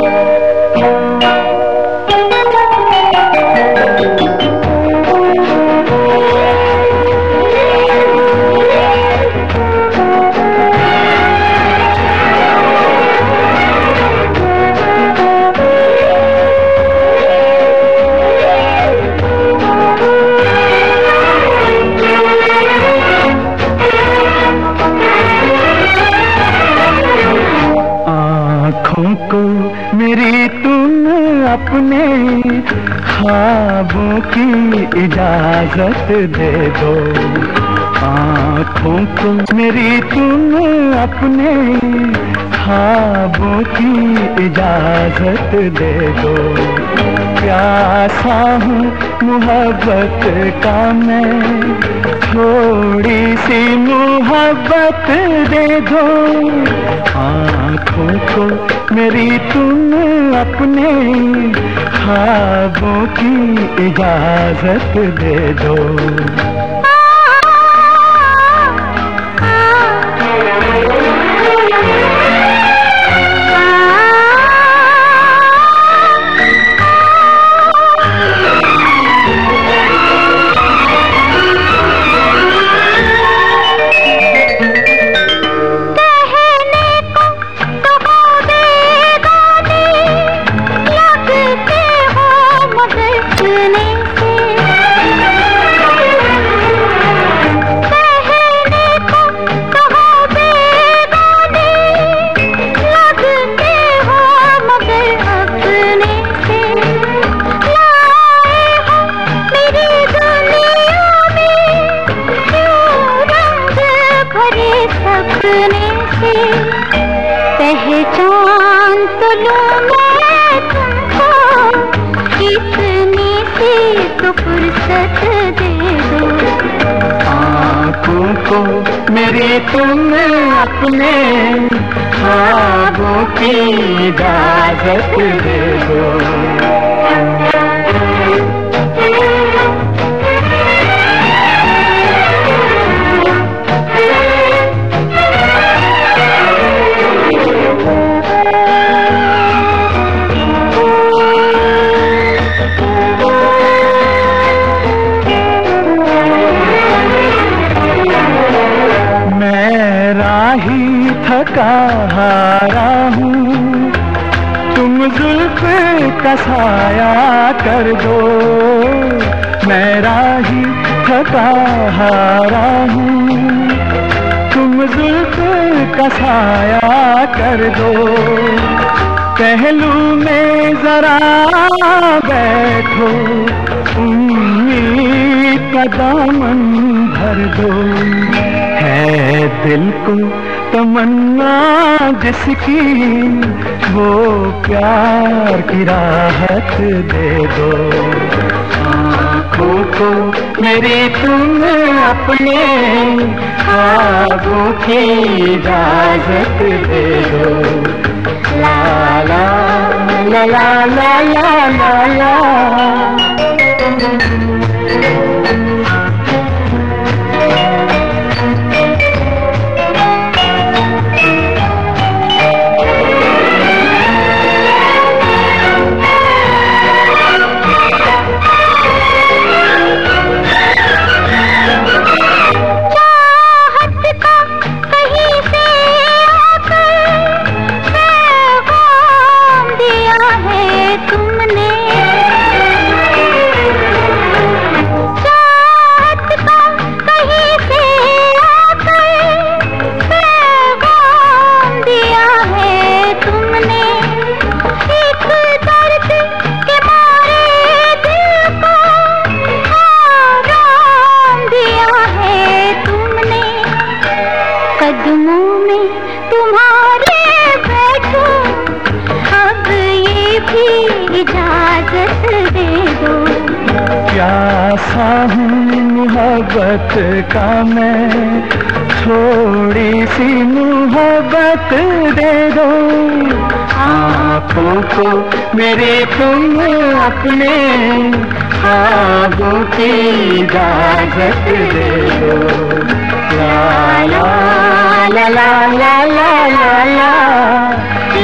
मेरी तुम अपने ख्वाबों की इजाजत दे दो। आँखों को मेरी तुम अपने ख्वाबों की इजाजत दे दो। प्यासा हूँ मोहब्बत का मैं, थोड़ी सी मोहब्बत दे दो। आँखों को मेरी तुम अपने ख्वाबों की इजाजत दे दो। पहचान तो लूं मैं तुमको, इतनी सी तो फुर्सत दे दो। आँखों को मेरी तुम अपने ख्वाबों की इजाजत दे दो। राही थका हारा हूँ, तुम जुल्फ का साया कर दो। मैं राही थका हारा हूँ, तुम जुल्फ का साया कर दो। पहलू में जरा बैठो, उम्मीद का दामन भर दो। है दिल को तमन्ना जिसकी, वो प्यार की राहत दे दो। आँखों को मेरी तुम अपने ख्वाबों की इजाजत दे दो। ला ला ला ला ला ला ला ला। कदमों में तुम्हारे बैठो, अब ये भी इजाजत दे दो। प्यासा हूँ मोहब्बत का मैं, थोड़ी सी मोहब्बत दे दो। आँखों को मेरे तुम अपने ख्वाबों की इजाजत दे दो। ला ला ला ला ला ला ला ला।